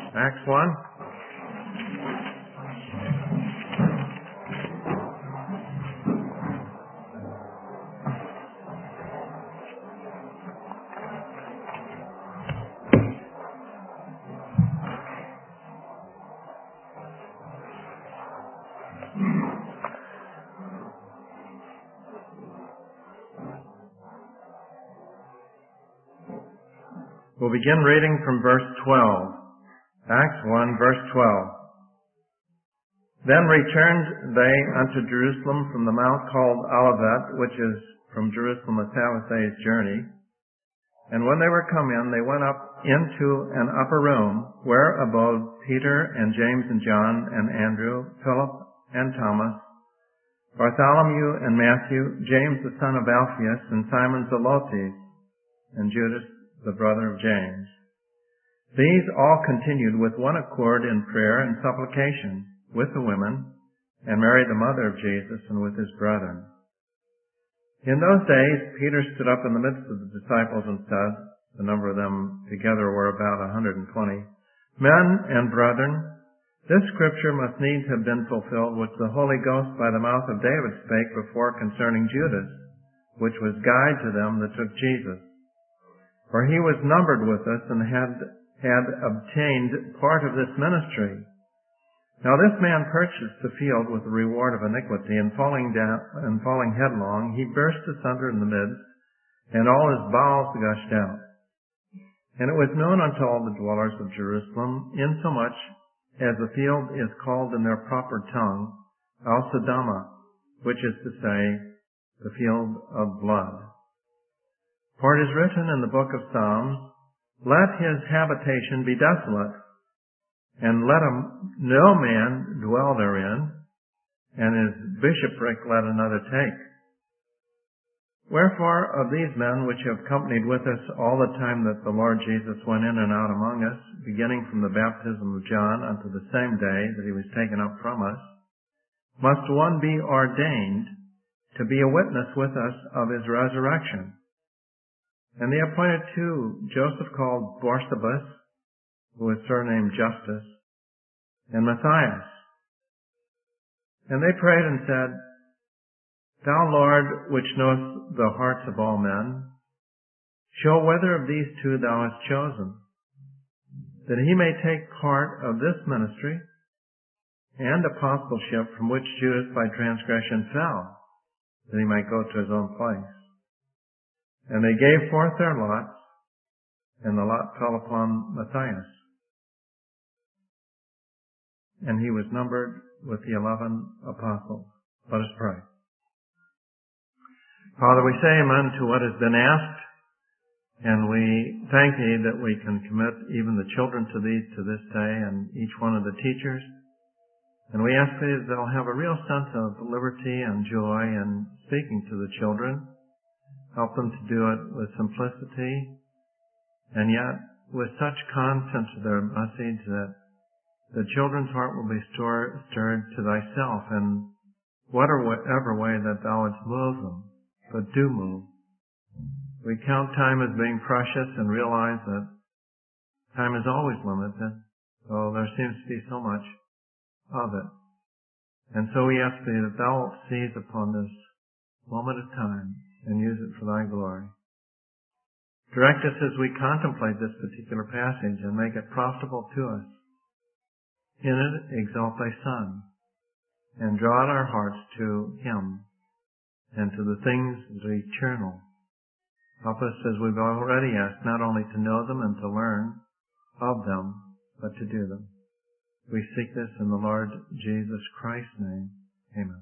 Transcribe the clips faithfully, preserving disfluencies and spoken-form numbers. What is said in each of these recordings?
Acts one. We'll begin reading from verse twelve. Acts one, verse twelve. Then returned they unto Jerusalem from the mount called Olivet, which is from Jerusalem a Sabbath day's journey. And when they were come in, they went up into an upper room, where abode Peter and James and John and Andrew, Philip and Thomas, Bartholomew and Matthew, James the son of Alphaeus, and Simon Zelotes, and Judas the brother of James. These all continued with one accord in prayer and supplication with the women, and Mary the mother of Jesus, and with his brethren. In those days Peter stood up in the midst of the disciples and said, the number of them together were about a hundred and twenty, Men and brethren, this scripture must needs have been fulfilled, which the Holy Ghost by the mouth of David spake before concerning Judas, which was guide to them that took Jesus. For he was numbered with us and had, had obtained part of this ministry. Now this man purchased the field with the reward of iniquity, and falling down, and falling headlong, he burst asunder in the midst, and all his bowels gushed out. And it was known unto all the dwellers of Jerusalem, insomuch as the field is called in their proper tongue, Al-Sadama, which is to say, the field of blood. For it is written in the book of Psalms, Let his habitation be desolate, and let him, no man dwell therein, and his bishopric let another take. Wherefore of these men which have companied with us all the time that the Lord Jesus went in and out among us, beginning from the baptism of John unto the same day that he was taken up from us, must one be ordained to be a witness with us of his resurrection. And they appointed two, Joseph called Barsabas, who was surnamed Justus, and Matthias. And they prayed and said, Thou, Lord, which knowest the hearts of all men, show whether of these two thou hast chosen, that he may take part of this ministry and apostleship from which Judas by transgression fell, that he might go to his own place. And they gave forth their lots, and the lot fell upon Matthias. And he was numbered with the eleven apostles. Let us pray. Father, we say amen to what has been asked, and we thank thee that we can commit even the children to thee to this day, and each one of the teachers. And we ask thee that they'll have a real sense of liberty and joy in speaking to the children. Help them to do it with simplicity, and yet with such content to their message that the children's heart will be stir, stirred to thyself in whatever way that thou wouldst move them, but do move. We count time as being precious and realize that time is always limited, so there seems to be so much of it. And so we ask thee that thou wilt seize upon this moment of time and use it for thy glory. Direct us as we contemplate this particular passage and make it profitable to us. In it, exalt thy Son, and draw out our hearts to him and to the things that are eternal. Help us, as we've already asked, not only to know them and to learn of them, but to do them. We seek this in the Lord Jesus Christ's name. Amen.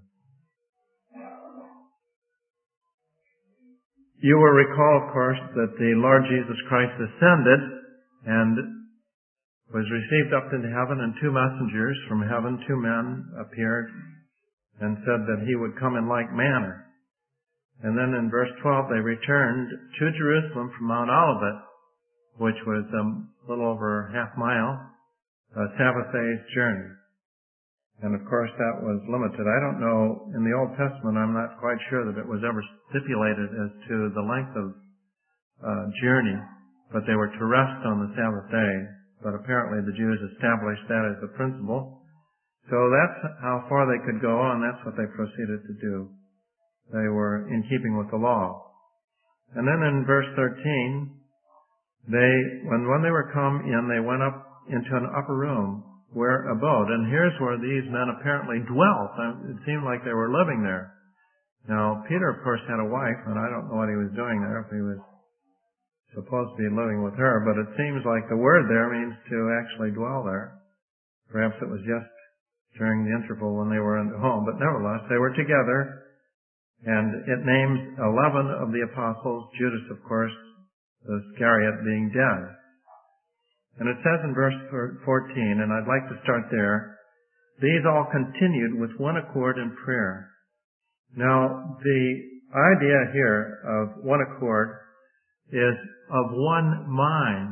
You will recall, of course, that the Lord Jesus Christ ascended and was received up into heaven, and two messengers from heaven, two men, appeared and said that he would come in like manner. And then in verse twelve, they returned to Jerusalem from Mount Olivet, which was a little over half mile, a Sabbath day's journey. And of course that was limited. I don't know, in the Old Testament, I'm not quite sure that it was ever stipulated as to the length of uh, journey, but they were to rest on the Sabbath day but apparently the Jews established that as a principle. So that's how far they could go on. That's what they proceeded to do. They were in keeping with the law. And then in verse thirteen, they, when, when they were come in, they went up into an upper room where abode. And here's where these men apparently dwelt. It seemed like they were living there. Now, Peter, of course, had a wife, and I don't know what he was doing there, if he was supposed to be living with her, but it seems like the word there means to actually dwell there. Perhaps it was just during the interval when they were in the home, but nevertheless, they were together, and it names eleven of the apostles, Judas, of course, the Iscariot, being dead. And it says in verse fourteen, and I'd like to start there, these all continued with one accord in prayer. Now, the idea here of one accord is of one mind.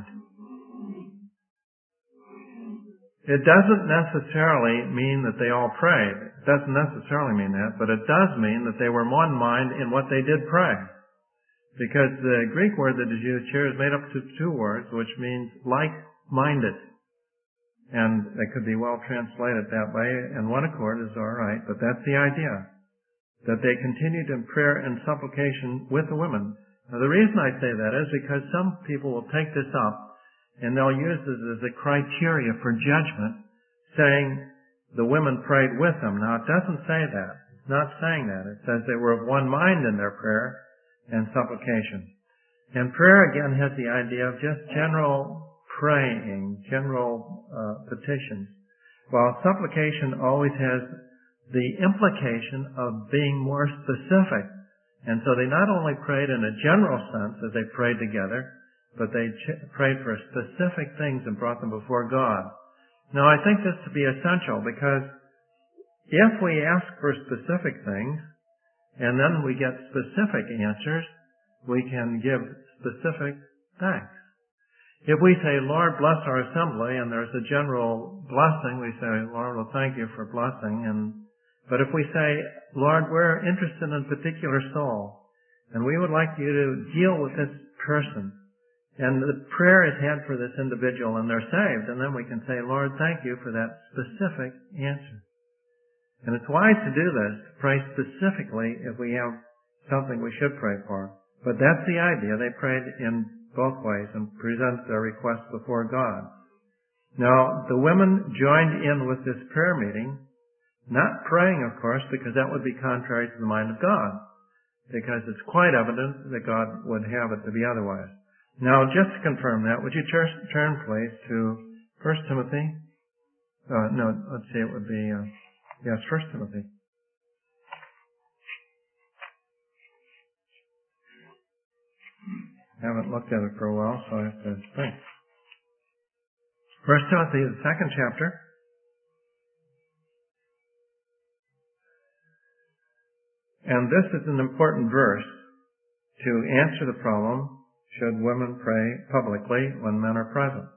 It doesn't necessarily mean that they all prayed. It doesn't necessarily mean that, but it does mean that they were one mind in what they did pray. Because the Greek word that is used here is made up of two words, which means like-minded. And it could be well translated that way, and one accord is all right, but that's the idea. That they continued in prayer and supplication with the women. Now the reason I say that is because some people will take this up and they'll use this as a criteria for judgment, saying the women prayed with them. Now it doesn't say that. It's not saying that. It says they were of one mind in their prayer and supplication. And prayer again has the idea of just general praying, general uh, petitions, while supplication always has the implication of being more specific. And so they not only prayed in a general sense as they prayed together, but they ch- prayed for specific things and brought them before God. Now I think this to be essential because if we ask for specific things and then we get specific answers, we can give specific thanks. If we say, Lord, bless our assembly, and there's a general blessing, we say, Lord, well, thank you for blessing. And But if we say, Lord, we're interested in a particular soul, and we would like you to deal with this person, and the prayer is had for this individual, and they're saved, and then we can say, Lord, thank you for that specific answer. And it's wise to do this, to pray specifically if we have something we should pray for. But that's the idea. They prayed in both ways and presented their requests before God. Now, the women joined in with this prayer meeting, not praying, of course, because that would be contrary to the mind of God, because it's quite evident that God would have it to be otherwise. Now, just to confirm that, would you tur- turn, please, to First Timothy? Uh, no, let's see, it would be, uh, yes, First Timothy. I haven't looked at it for a while, so I have to think. First Timothy, the second chapter. And this is an important verse to answer the problem, should women pray publicly when men are present.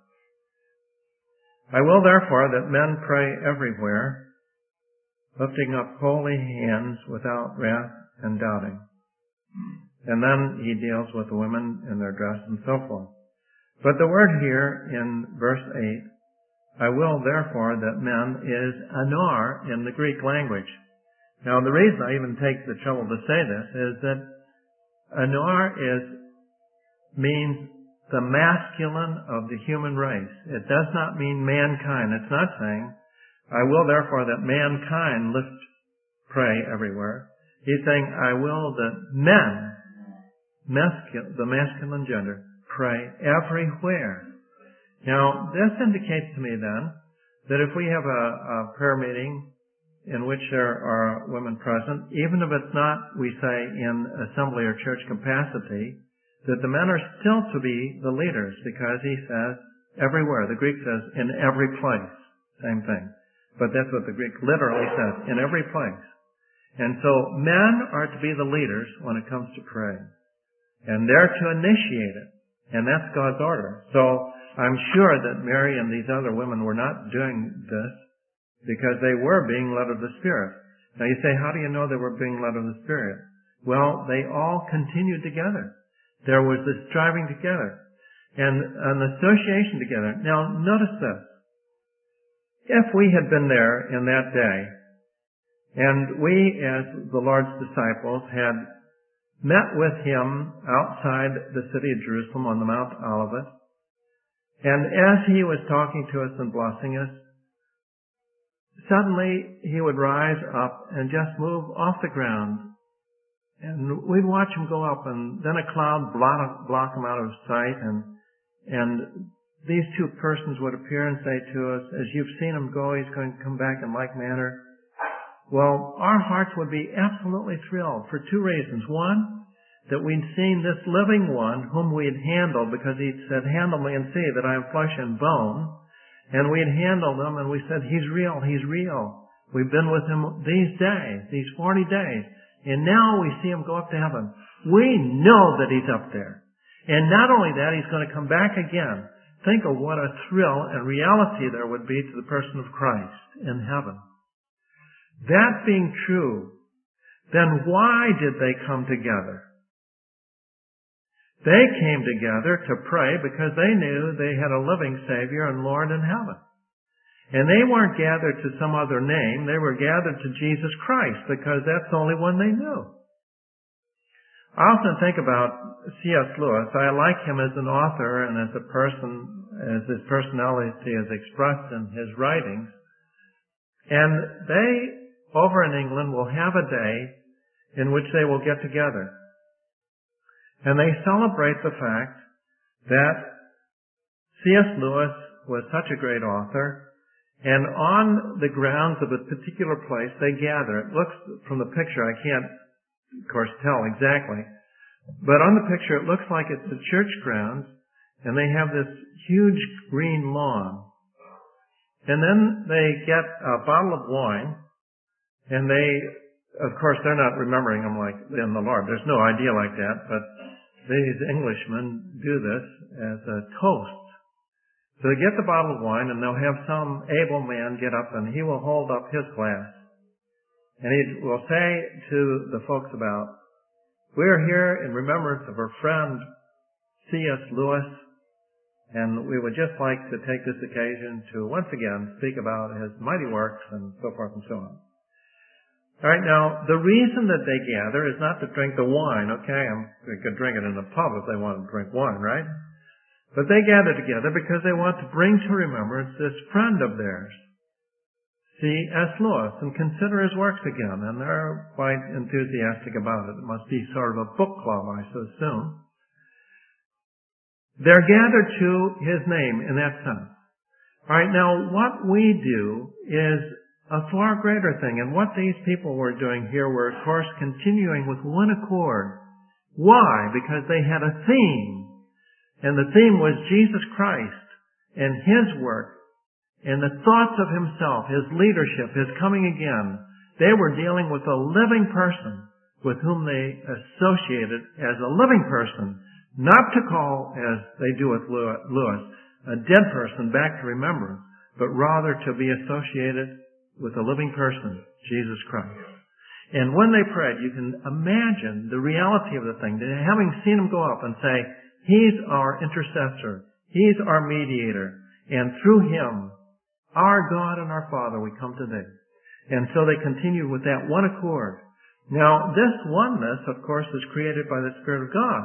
I will therefore that men pray everywhere, lifting up holy hands without wrath and doubting. And then he deals with the women in their dress and so forth. But the word here in verse eight, I will therefore that men, is anor in the Greek language. Now, the reason I even take the trouble to say this is that anor is, means the masculine of the human race. It does not mean mankind. It's not saying, I will therefore that mankind lift, pray everywhere. He's saying, I will that men, masculine, the masculine gender, pray everywhere. Now, this indicates to me then that if we have a, a prayer meeting in which there are women present, even if it's not, we say, in assembly or church capacity, that the men are still to be the leaders, because he says everywhere. The Greek says in every place. Same thing. But that's what the Greek literally says, in every place. And so men are to be the leaders when it comes to praying. And they're to initiate it. And that's God's order. So I'm sure that Mary and these other women were not doing this because they were being led of the Spirit. Now you say, how do you know they were being led of the Spirit? Well, they all continued together. There was this striving together. and an association together. Now, notice this. If we had been there in that day, and we, as the Lord's disciples, had met with Him outside the city of Jerusalem on the Mount Olivet, and as He was talking to us and blessing us, suddenly He would rise up and just move off the ground. And we'd watch Him go up, and then a cloud block, block Him out of sight, and and these two persons would appear and say to us, as you've seen Him go, He's going to come back in like manner. Well, our hearts would be absolutely thrilled for two reasons. One, that we'd seen this living one whom we had handled, because He'd said, handle me and see that I am flesh and bone. And we had handled Him, and we said, He's real, He's real. We've been with Him these days, these forty days. And now we see Him go up to heaven. We know that He's up there. And not only that, He's going to come back again. Think of what a thrill and reality there would be to the person of Christ in heaven. That being true, then why did they come together? They came together to pray because they knew they had a living Savior and Lord in heaven. And they weren't gathered to some other name. They were gathered to Jesus Christ because that's the only one they knew. I often think about C S Lewis. I like him as an author and as a person, as his personality is expressed in his writings. And they, over in England, will have a day in which they will get together. And they celebrate the fact that C S Lewis was such a great author. And on the grounds of a particular place, they gather. It looks, from the picture, I can't, of course, tell exactly. But on the picture, it looks like it's the church grounds, and they have this huge green lawn. And then they get a bottle of wine, and they, of course, they're not remembering them like in the Lord. There's no idea like that, but these Englishmen do this as a toast. So they get the bottle of wine, and they'll have some able man get up, and he will hold up his glass. And he will say to the folks about, we're here in remembrance of our friend C S Lewis, and we would just like to take this occasion to once again speak about his mighty works and so forth and so on. All right, now, the reason that they gather is not to drink the wine, okay? I'm, they could drink it in the pub if they want to drink wine, right? But they gather together because they want to bring to remembrance this friend of theirs, C S Lewis, and consider his works again. And they're quite enthusiastic about it. It must be sort of a book club, I should assume. They're gathered to his name in that sense. All right, now what we do is a far greater thing. And what these people were doing here were, of course, continuing with one accord. Why? Because they had a theme. And the theme was Jesus Christ and His work and the thoughts of Himself, His leadership, His coming again. They were dealing with a living person with whom they associated as a living person, not to call, as they do with Lewis, a dead person back to remembrance, but rather to be associated with a living person, Jesus Christ. And when they prayed, you can imagine the reality of the thing, having seen Him go up and say, He's our intercessor. He's our mediator. And through Him, our God and our Father, we come to Thee. And so they continue with that one accord. Now, this oneness, of course, is created by the Spirit of God.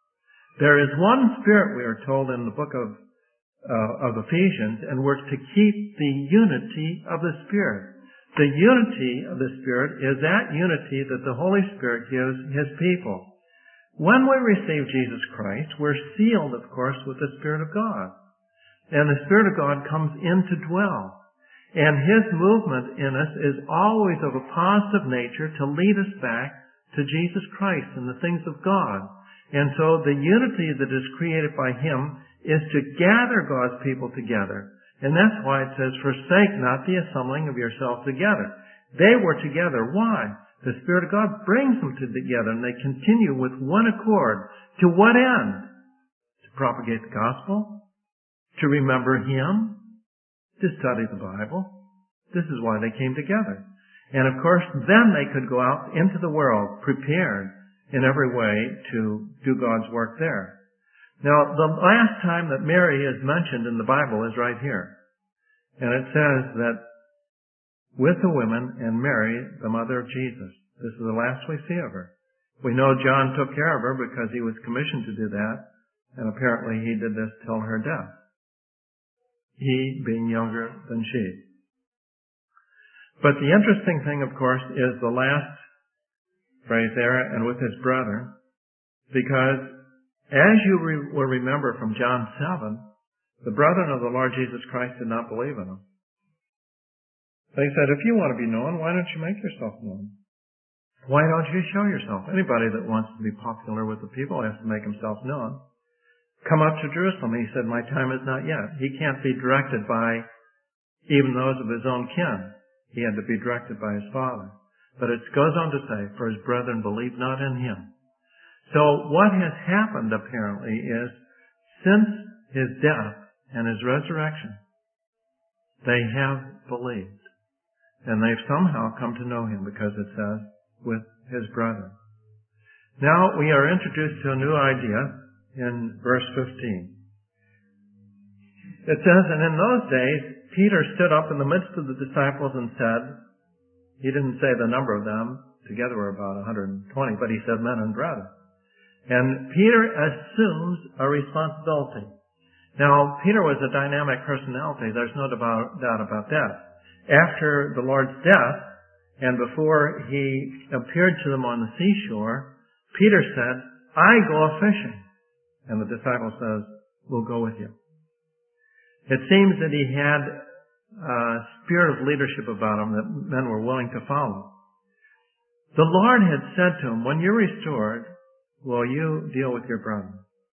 There is one Spirit, we are told in the book of, uh, of Ephesians, and we're to keep the unity of the Spirit. The unity of the Spirit is that unity that the Holy Spirit gives His people. When we receive Jesus Christ, we're sealed, of course, with the Spirit of God. And the Spirit of God comes in to dwell. And His movement in us is always of a positive nature to lead us back to Jesus Christ and the things of God. And so the unity that is created by Him is to gather God's people together. And that's why it says, forsake not the assembling of yourselves together. They were together. Why? The Spirit of God brings them together, and they continue with one accord. To what end? To propagate the gospel, to remember Him, to study the Bible. This is why they came together. And of course, then they could go out into the world prepared in every way to do God's work there. Now, the last time that Mary is mentioned in the Bible is right here. And it says that with the women and Mary, the mother of Jesus. This is the last we see of her. We know John took care of her because he was commissioned to do that, and apparently he did this till her death. He being younger than she. But the interesting thing, of course, is the last phrase there, and with his brother, because as you re- will remember from John seven, the brethren of the Lord Jesus Christ did not believe in him. They said, if you want to be known, why don't you make yourself known? Why don't you show yourself? Anybody that wants to be popular with the people has to make himself known. Come up to Jerusalem. He said, my time is not yet. He can't be directed by even those of his own kin. He had to be directed by his Father. But it goes on to say, for his brethren believed not in him. So what has happened apparently is, since his death and his resurrection, they have believed. And they've somehow come to know him, because it says, with his brethren. Now we are introduced to a new idea in verse fifteen. It says, and in those days, Peter stood up in the midst of the disciples and said, he didn't say the number of them, together were about one hundred twenty, but he said men and brethren. And Peter assumes a responsibility. Now, Peter was a dynamic personality. There's no doubt about that. After the Lord's death, and before he appeared to them on the seashore, Peter said, I go a-fishing. And the disciple says, we'll go with you. It seems that he had a spirit of leadership about him that men were willing to follow. The Lord had said to him, when you're restored, will you deal with your brother?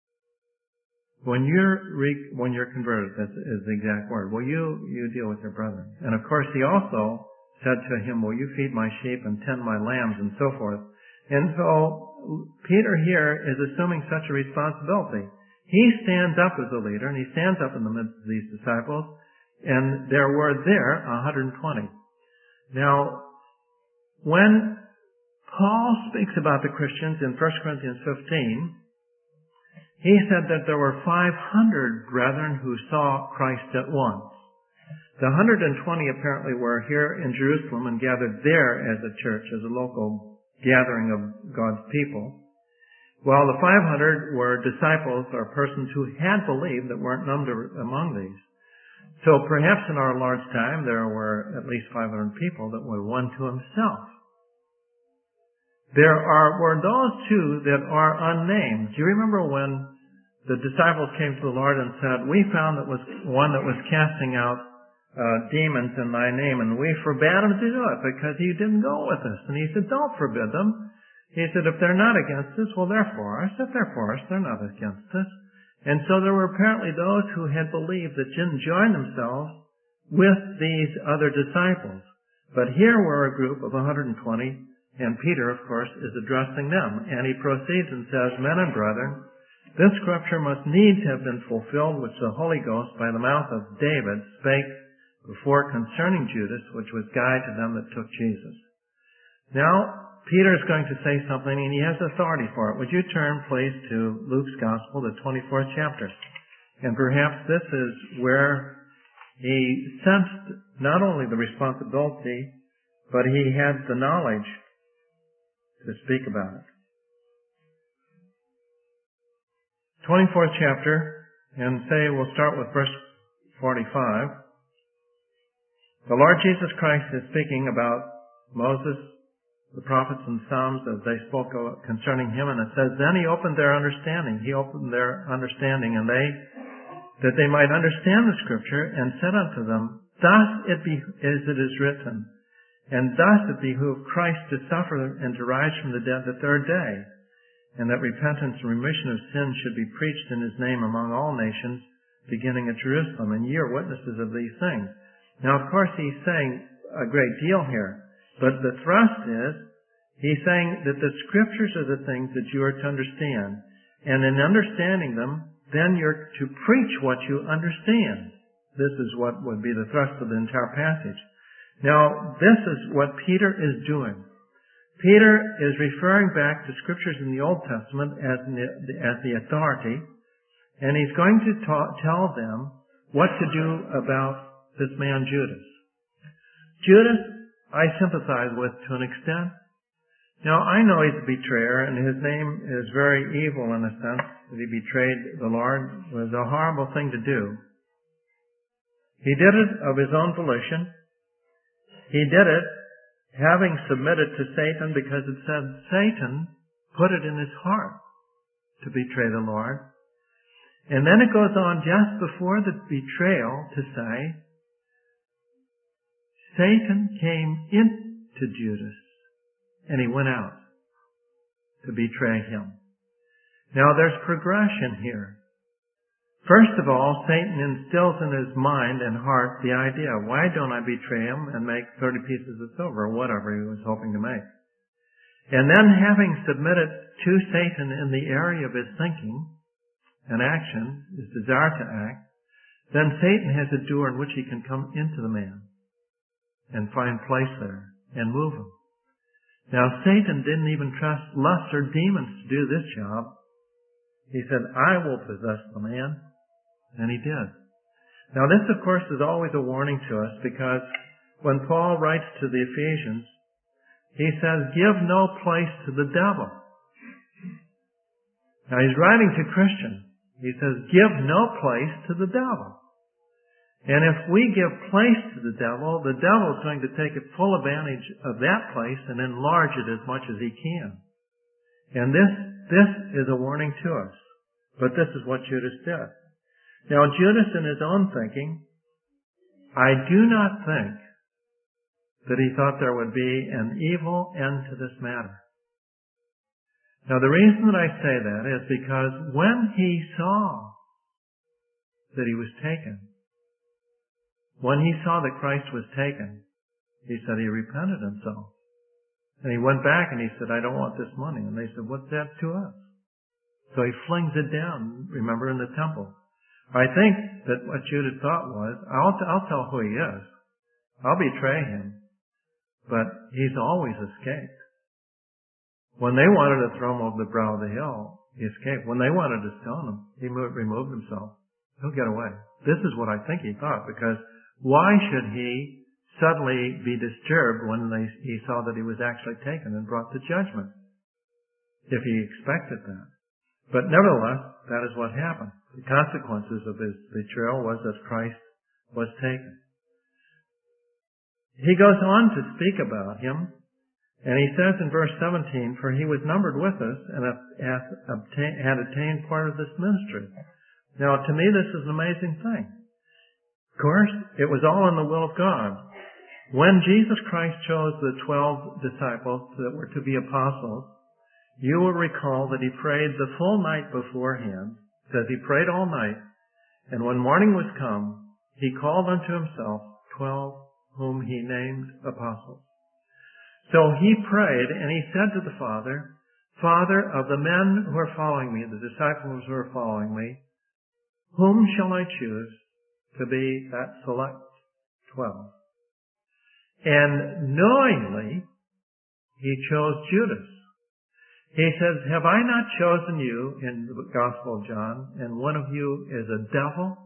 When you're re- when you're converted, that is the exact word. Will you you deal with your brother? And of course, he also said to him, will you feed my sheep and tend my lambs and so forth? And so Peter here is assuming such a responsibility. He stands up as a leader, and he stands up in the midst of these disciples, and there were there one hundred twenty. Now, when Paul speaks about the Christians in First Corinthians fifteen, he said that there were five hundred brethren who saw Christ at once. The one hundred twenty apparently were here in Jerusalem and gathered there as a church, as a local gathering of God's people, while the five hundred were disciples or persons who had believed that weren't numbered among these. So perhaps in our Lord's time there were at least five hundred people that were one to himself. There are were those too that are unnamed. Do you remember when the disciples came to the Lord and said, we found that was one that was casting out uh, demons in thy name, and we forbade him to do it because he didn't go with us. And he said, don't forbid them. He said, if they're not against us, well, they're for us. If they're for us, they're not against us. And so there were apparently those who had believed that didn't join themselves with these other disciples. But here were a group of one hundred twenty, and Peter, of course, is addressing them. And he proceeds and says, men and brethren, this scripture must needs have been fulfilled, which the Holy Ghost by the mouth of David spake before concerning Judas, which was guide to them that took Jesus. Now, Peter is going to say something, and he has authority for it. Would you turn, please, to Luke's Gospel, the twenty-fourth chapter? And perhaps this is where he sensed not only the responsibility, but he had the knowledge to speak about it. twenty-fourth chapter, and say we'll start with verse forty-five. The Lord Jesus Christ is speaking about Moses, the prophets and Psalms as they spoke concerning him, and it says, then he opened their understanding. He opened their understanding, and they, that they might understand the scripture, and said unto them, thus it be as it is written, and thus it behooved Christ to suffer and to rise from the dead the third day, and that repentance and remission of sins should be preached in his name among all nations, beginning at Jerusalem, and ye are witnesses of these things. Now, of course, he's saying a great deal here, but the thrust is, he's saying that the scriptures are the things that you are to understand, and in understanding them, then you're to preach what you understand. This is what would be the thrust of the entire passage. Now, this is what Peter is doing. Peter is referring back to scriptures in the Old Testament as the, as the authority, And he's going to ta- tell them what to do about this man Judas. Judas, I sympathize with to an extent. Now, I know he's a betrayer, and his name is very evil in a sense that he betrayed the Lord. It was a horrible thing to do. He did it of his own volition. He did it having submitted to Satan because it said Satan put it in his heart to betray the Lord. And then it goes on just before the betrayal to say, Satan came into Judas and he went out to betray him. Now there's progression here. First of all, Satan instills in his mind and heart the idea, why don't I betray him and make thirty pieces of silver, or whatever he was hoping to make. And then having submitted to Satan in the area of his thinking and action, his desire to act, then Satan has a door in which he can come into the man and find place there and move him. Now, Satan didn't even trust lesser demons to do this job. He said, I will possess the man. And he did. Now, this, of course, is always a warning to us because when Paul writes to the Ephesians, he says, give no place to the devil. Now, he's writing to Christians. He says, give no place to the devil. And if we give place to the devil, the devil is going to take full advantage of that place and enlarge it as much as he can. And this, this is a warning to us. But this is what Judas did. Now, Judas, in his own thinking, I do not think that he thought there would be an evil end to this matter. Now, the reason that I say that is because when he saw that he was taken, when he saw that Christ was taken, he said he repented himself. And he went back and he said, I don't want this money. And they said, what's that to us? So he flings it down, remember, in the temple. I think that what Judas thought was, I'll, I'll tell who he is. I'll betray him. But he's always escaped. When they wanted to throw him over the brow of the hill, he escaped. When they wanted to stone him, he moved, removed himself. He'll get away. This is what I think he thought, because why should he suddenly be disturbed when they, he saw that he was actually taken and brought to judgment? If he expected that. But nevertheless, that is what happened. The consequences of his betrayal was that Christ was taken. He goes on to speak about him, and he says in verse seventeen, for he was numbered with us and had attained part of this ministry. Now, to me, this is an amazing thing. Of course, it was all in the will of God. When Jesus Christ chose the twelve disciples that were to be apostles, you will recall that he prayed the full night beforehand. It says he prayed all night, and when morning was come, he called unto himself twelve whom he named apostles. So he prayed, and he said to the Father, Father, of the men who are following me, the disciples who are following me, whom shall I choose to be that select twelve? And knowingly, he chose Judas. He says, have I not chosen you in the Gospel of John, and one of you is a devil?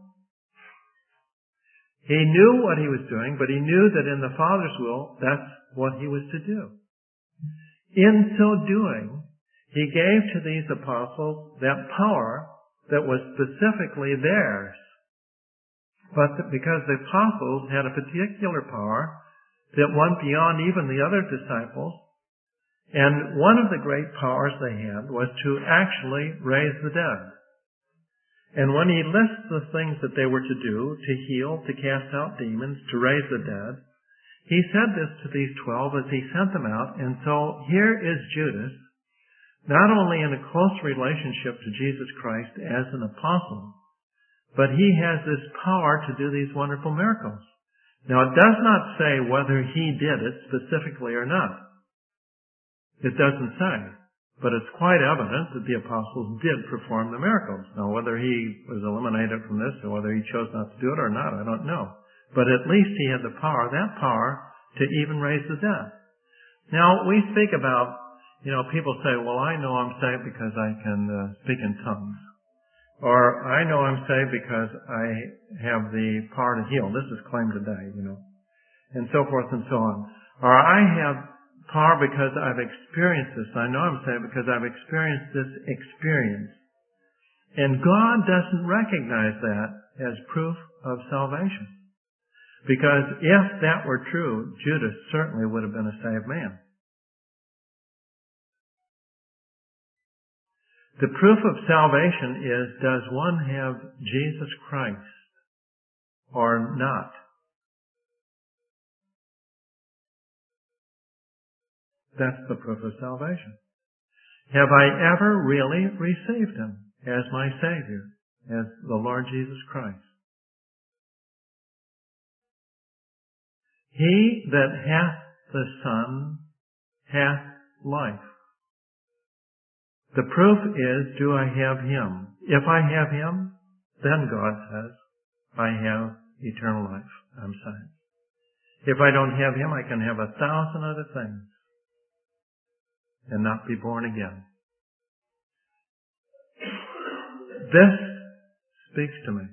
He knew what he was doing, but he knew that in the Father's will, that's what he was to do. In so doing, he gave to these apostles that power that was specifically theirs. But because the apostles had a particular power that went beyond even the other disciples, and one of the great powers they had was to actually raise the dead. And when he lists the things that they were to do, to heal, to cast out demons, to raise the dead, he said this to these twelve as he sent them out. And so here is Judas, not only in a close relationship to Jesus Christ as an apostle, but he has this power to do these wonderful miracles. Now, it does not say whether he did it specifically or not. It doesn't say. But it's quite evident that the apostles did perform the miracles. Now, whether he was eliminated from this or whether he chose not to do it or not, I don't know. But at least he had the power, that power, to even raise the dead. Now, we speak about, you know, people say, well, I know I'm saved because I can uh, speak in tongues. Or, I know I'm saved because I have the power to heal. This is claim today, you know. And so forth and so on. Or, I have power because I've experienced this. I know I'm saved because I've experienced this experience. And God doesn't recognize that as proof of salvation. Because if that were true, Judas certainly would have been a saved man. The proof of salvation is, does one have Jesus Christ or not? That's the proof of salvation. Have I ever really received Him as my Savior, as the Lord Jesus Christ? He that hath the Son hath life. The proof is, do I have Him? If I have Him, then God says, I have eternal life. I'm saved. If I don't have Him, I can have a thousand other things and not be born again. This speaks to me.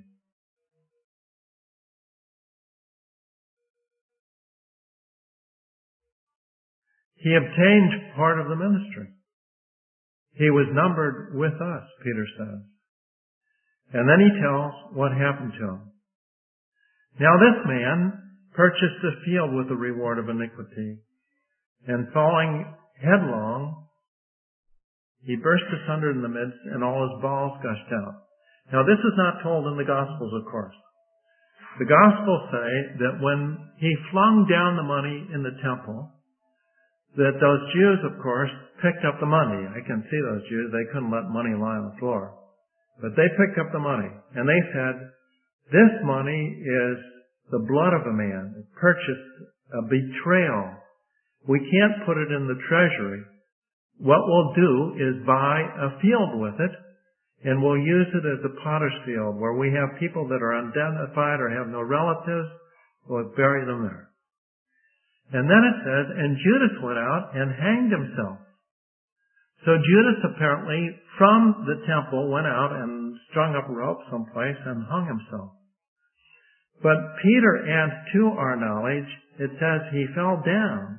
He obtained part of the ministry. He was numbered with us, Peter says. And then he tells what happened to him. Now this man purchased a field with the reward of iniquity, and falling headlong, he burst asunder in the midst, and all his bowels gushed out. Now this is not told in the Gospels, of course. The Gospels say that when he flung down the money in the temple, that those Jews, of course, picked up the money. I can see those Jews. They couldn't let money lie on the floor. But they picked up the money. And they said, this money is the blood of a man. It purchased a betrayal. We can't put it in the treasury. What we'll do is buy a field with it, and we'll use it as a potter's field where we have people that are unidentified or have no relatives. We'll bury them there. And then it says, and Judas went out and hanged himself. So Judas apparently from the temple went out and strung up a rope someplace and hung himself. But Peter adds to our knowledge, it says he fell down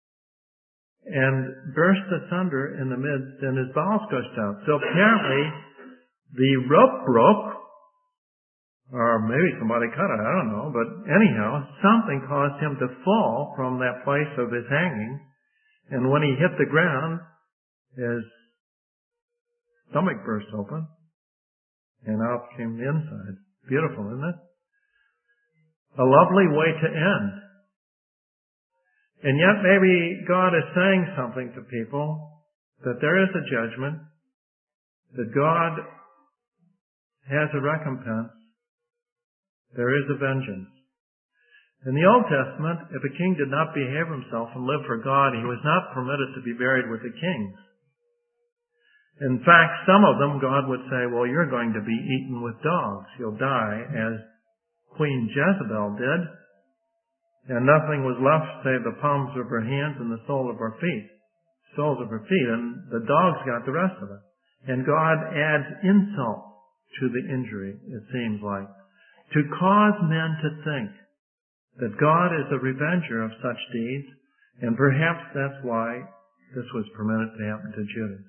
and burst asunder in the midst, and his bowels gushed out. So apparently the rope broke, or maybe somebody cut it, I don't know. But anyhow, something caused him to fall from that place of his hanging. And when he hit the ground, his stomach burst open. And out came the inside. Beautiful, isn't it? A lovely way to end. And yet maybe God is saying something to people, that there is a judgment, that God has a recompense, there is a vengeance. In the Old Testament, if a king did not behave himself and live for God, he was not permitted to be buried with the kings. In fact, some of them, God would say, well, you're going to be eaten with dogs. You'll die as Queen Jezebel did. And nothing was left save the palms of her hands and the sole of her feet. Soles of her feet. And the dogs got the rest of it. And God adds insult to the injury, it seems like, to cause men to think that God is a revenger of such deeds, and perhaps that's why this was permitted to happen to Judas.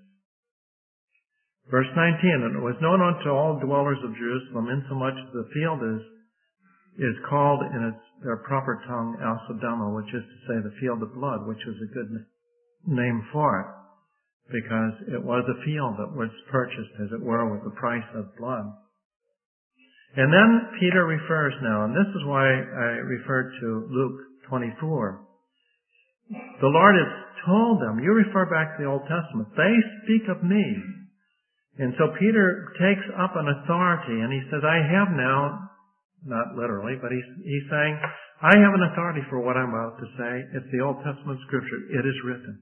Verse nineteen, and it was known unto all dwellers of Jerusalem, insomuch as the field is is called in its their proper tongue Al-Sodoma, which is to say the field of blood, which was a good name for it, because it was a field that was purchased, as it were, with the price of blood. And then Peter refers now, and this is why I referred to Luke twenty-four. The Lord has told them, you refer back to the Old Testament, they speak of me. And so Peter takes up an authority, and he says, I have now, not literally, but he's, he's saying, I have an authority for what I'm about to say. It's the Old Testament scripture. It is written.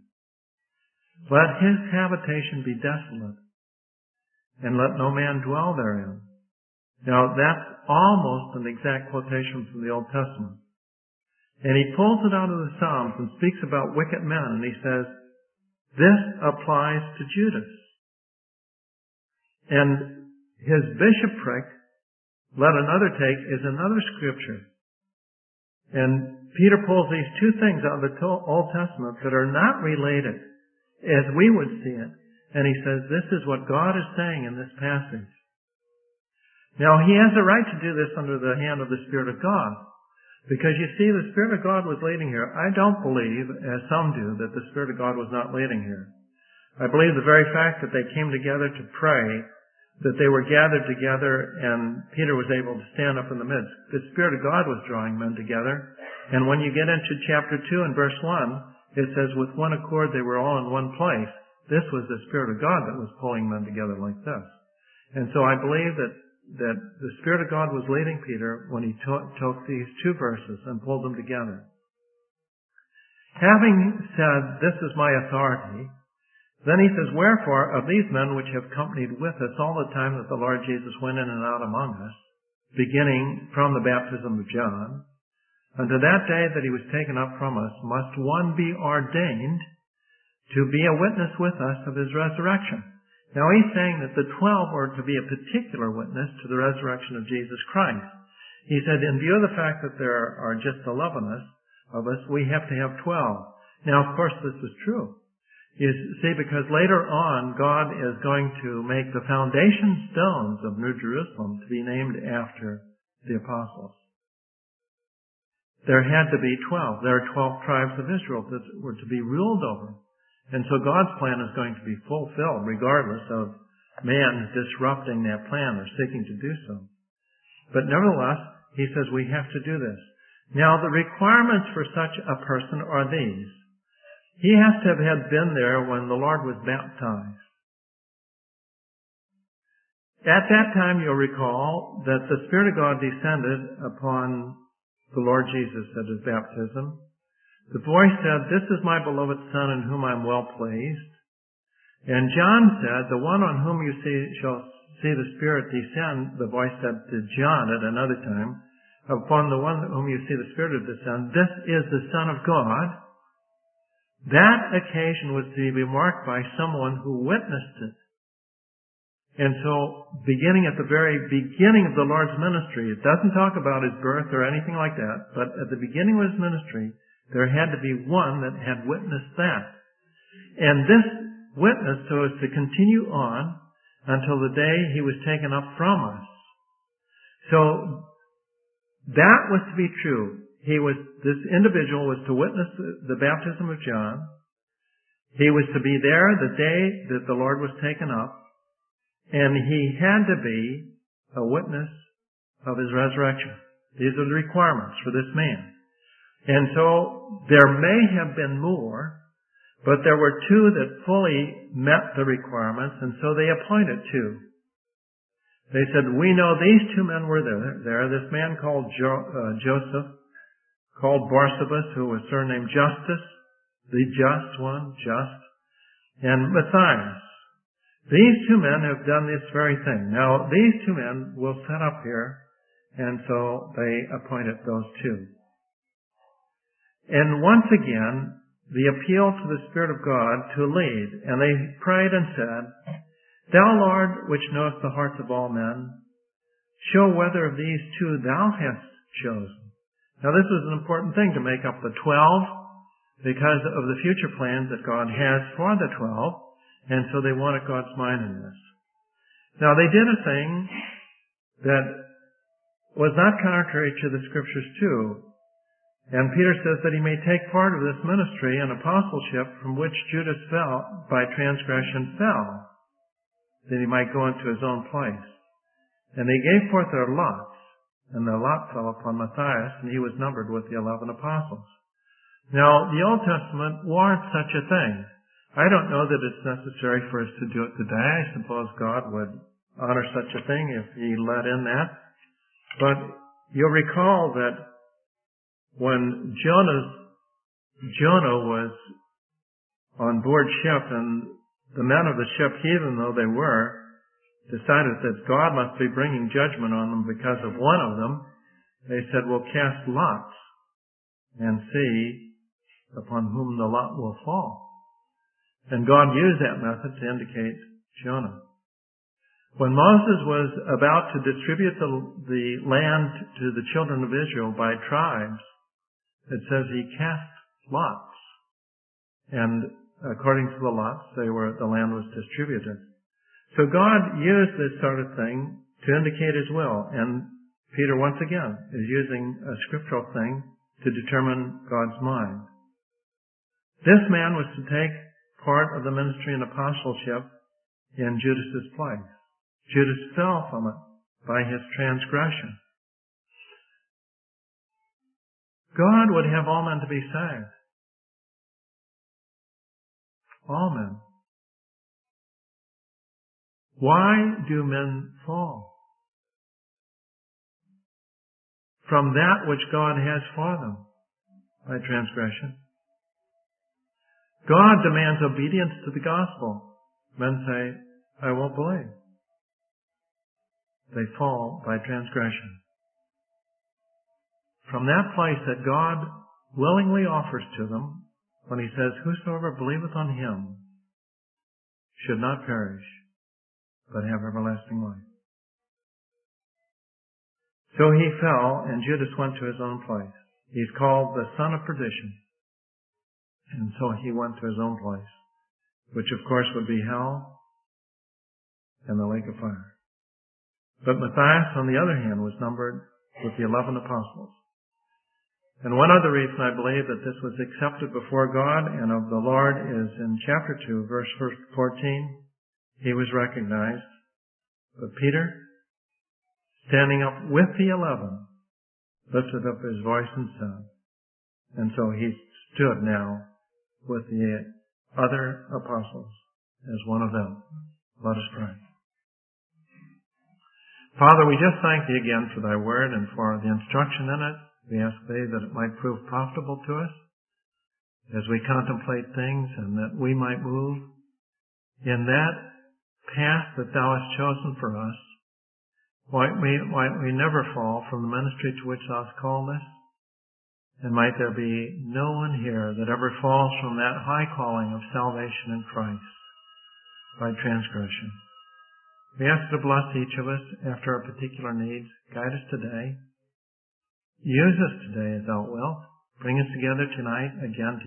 Let his habitation be desolate, and let no man dwell therein. Now, that's almost an exact quotation from the Old Testament. And he pulls it out of the Psalms and speaks about wicked men, and he says, this applies to Judas. And his bishopric, let another take, is another scripture. And Peter pulls these two things out of the Old Testament that are not related as we would see it. And he says, this is what God is saying in this passage. Now, he has a right to do this under the hand of the Spirit of God. Because you see, the Spirit of God was leading here. I don't believe, as some do, that the Spirit of God was not leading here. I believe the very fact that they came together to pray, that they were gathered together and Peter was able to stand up in the midst. The Spirit of God was drawing men together. And when you get into chapter two and verse one, it says, with one accord they were all in one place. This was the Spirit of God that was pulling men together like this. And so I believe that, that the Spirit of God was leading Peter when he took, took these two verses and pulled them together. Having said, this is my authority, then he says, wherefore, of these men which have companied with us all the time that the Lord Jesus went in and out among us, beginning from the baptism of John, unto that day that he was taken up from us, must one be ordained to be a witness with us of his resurrection. Now he's saying that the twelve were to be a particular witness to the resurrection of Jesus Christ. He said, in view of the fact that there are just eleven of us, we have to have twelve. Now, of course, this is true. You see, because later on, God is going to make the foundation stones of New Jerusalem to be named after the apostles. There had to be twelve. There are twelve tribes of Israel that were to be ruled over. And so God's plan is going to be fulfilled regardless of man disrupting that plan or seeking to do so. But nevertheless, he says we have to do this. Now, the requirements for such a person are these. He has to have had been there when the Lord was baptized. At that time, you'll recall that the Spirit of God descended upon the Lord Jesus at his baptism. The voice said, this is my beloved Son in whom I am well pleased. And John said, the one on whom you see shall see the Spirit descend, the voice said to John at another time, upon the one whom you see the Spirit descend, this is the Son of God. That occasion was to be marked by someone who witnessed it. And so, beginning at the very beginning of the Lord's ministry, it doesn't talk about his birth or anything like that, but at the beginning of his ministry, there had to be one that had witnessed that. And this witness so as to continue on until the day he was taken up from us. So that was to be true. He was, this individual was to witness the, the baptism of John. He was to be there the day that the Lord was taken up. And he had to be a witness of his resurrection. These are the requirements for this man. And so there may have been more, but there were two that fully met the requirements, and so they appointed two. They said, we know these two men were there. there. This man called jo- uh, Joseph, called Barsabas, who was surnamed Justus, the just one, just, and Matthias. These two men have done this very thing. Now, these two men will set up here, and so they appointed those two. And once again, the appeal to the Spirit of God to lead. And they prayed and said, Thou, Lord, which knowest the hearts of all men, show whether of these two thou hast chosen. Now this was an important thing to make up the twelve because of the future plans that God has for the twelve. And so they wanted God's mind in this. Now they did a thing that was not contrary to the Scriptures too. And Peter says that he may take part of this ministry and apostleship from which Judas fell, by transgression fell, that he might go into his own place. And they gave forth their lots, and their lot fell upon Matthias, and he was numbered with the eleven apostles. Now, the Old Testament warrants such a thing. I don't know that it's necessary for us to do it today. I suppose God would honor such a thing if he let in that. But you'll recall that when Jonah's, Jonah was on board ship, and the men of the ship, even though they were, decided that God must be bringing judgment on them because of one of them, they said, we'll cast lots and see upon whom the lot will fall. And God used that method to indicate Jonah. When Moses was about to distribute the, the land to the children of Israel by tribes, it says he cast lots. And according to the lots, they were, the land was distributed. So God used this sort of thing to indicate His will. And Peter, once again, is using a scriptural thing to determine God's mind. This man was to take part of the ministry and apostleship in Judas's place. Judas fell from it by his transgression. God would have all men to be saved. All men. Why do men fall? From that which God has for them by transgression. God demands obedience to the gospel. Men say, I won't believe. They fall by transgression. From that place that God willingly offers to them, when He says, whosoever believeth on Him should not perish, but have everlasting life. So he fell, and Judas went to his own place. He's called the son of perdition. And so he went to his own place, which of course would be hell and the lake of fire. But Matthias, on the other hand, was numbered with the eleven apostles. And one other reason I believe that this was accepted before God and of the Lord is in chapter two, verse fourteen. He was recognized. But Peter, standing up with the eleven, lifted up his voice and said, and so he stood now with the other apostles as one of them. Let us pray. Father, we just thank Thee again for Thy word and for the instruction in it. We ask Thee that it might prove profitable to us as we contemplate things, and that we might move in that path that Thou hast chosen for us. Might we, might we never fall from the ministry to which Thou hast called us, and might there be no one here that ever falls from that high calling of salvation in Christ by transgression. We ask to bless each of us after our particular needs. Guide us today. Use us today as Thou wilt. Bring us together tonight again